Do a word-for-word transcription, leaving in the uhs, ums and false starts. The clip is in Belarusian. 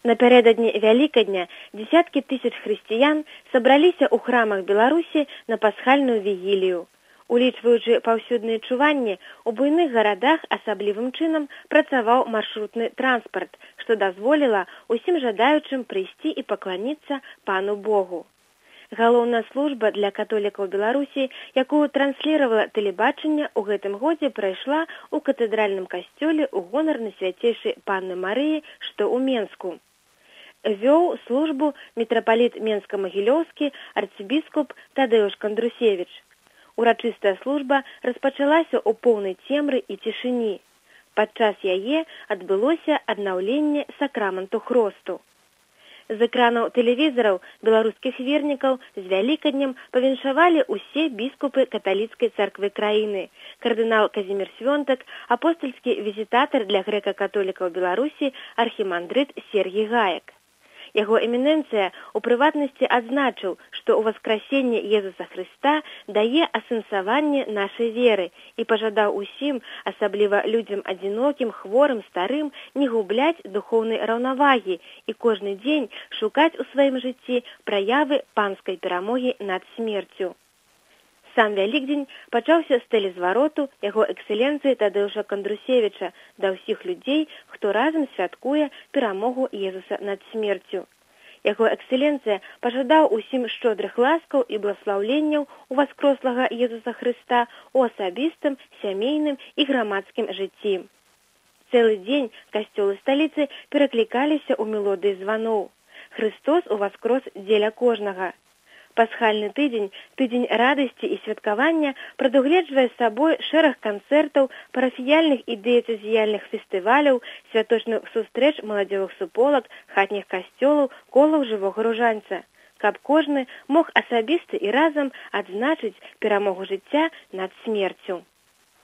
Напярэдадні Вялікадня дзесяткі тысяч хрысціян сабраліся ў храмах Беларусі на пасхальную вігілію. Улічваючы паўсюдныя чуванні, у буйных гарадах асаблівым чынам працаваў маршрутны транспарт, што дазволіла ўсім жадаючым прыйсці і пакланіцца Пану Богу. Галоўная служба для католікаў Беларусі, якую трансліравала тэлебачанне, у гэтым годзе прайшла ў катэдральным касцёле ў гонар Найсвяцейшай Панны Марыі, што ў Менску. Вёў службу мітрапаліт Менска-Магілёўскі арцыбіскуп Тадэўш Кандрусевіч. Урачыстая служба распачалася ў поўнай цемры і цішыні. Падчас яе адбылося аднаўленне сакраменту хросту. З экранаў тэлевізараў беларускіх вернікаў з Вялікаднем павіншавалі ўсе біскупы каталіцкай царквы краіны, кардынал Казімір Свёнтак, апостальскі візітатар для грэка-католікаў Беларусі архімандрыт Сергій Гаек. Яго эмінэнцыя у прыватнасці адзначыў, што ў васкрасенне Езуса Хрыста дае асэнсаванне нашай веры і пажадаў усім, асабліва людзям адзінокім, хворым, старым, не губляць духоўнай раўнавагі і кожны дзень шукаць у сваім жыцці праявы панскай перамогі над смерцю. Сам Вялікдзень пачаўся з тэлезвароту яго эксцэленцыі Тадэўша Кандрусевіча да ўсіх людзей, хто разам святкуе перамогу Езуса над смерцю. Яго эксцэленцыя пажадаў усім шчодрых ласкаў і бласлаўленняў у васкрослага Езуса Хрыста у асабістым, сямейным і грамадскім жыцці. Цэлы дзень касцёлы сталіцы пераклікаліся ў мелодыі званоў. Хрыстос уваскрос дзеля кожнага. Пасхальны тыдзень, тыдзень радасці і святкавання прадугледжвае сабой шэраг канцэртаў, парафіяльных і дыяцэзіяльных фестываляў, святочных сустрэч маладзёвых суполак, хатніх касцёлаў, колаў жывога ружанца, каб кожны мог асабіста і разам адзначыць перамогу жыцця над смерцю.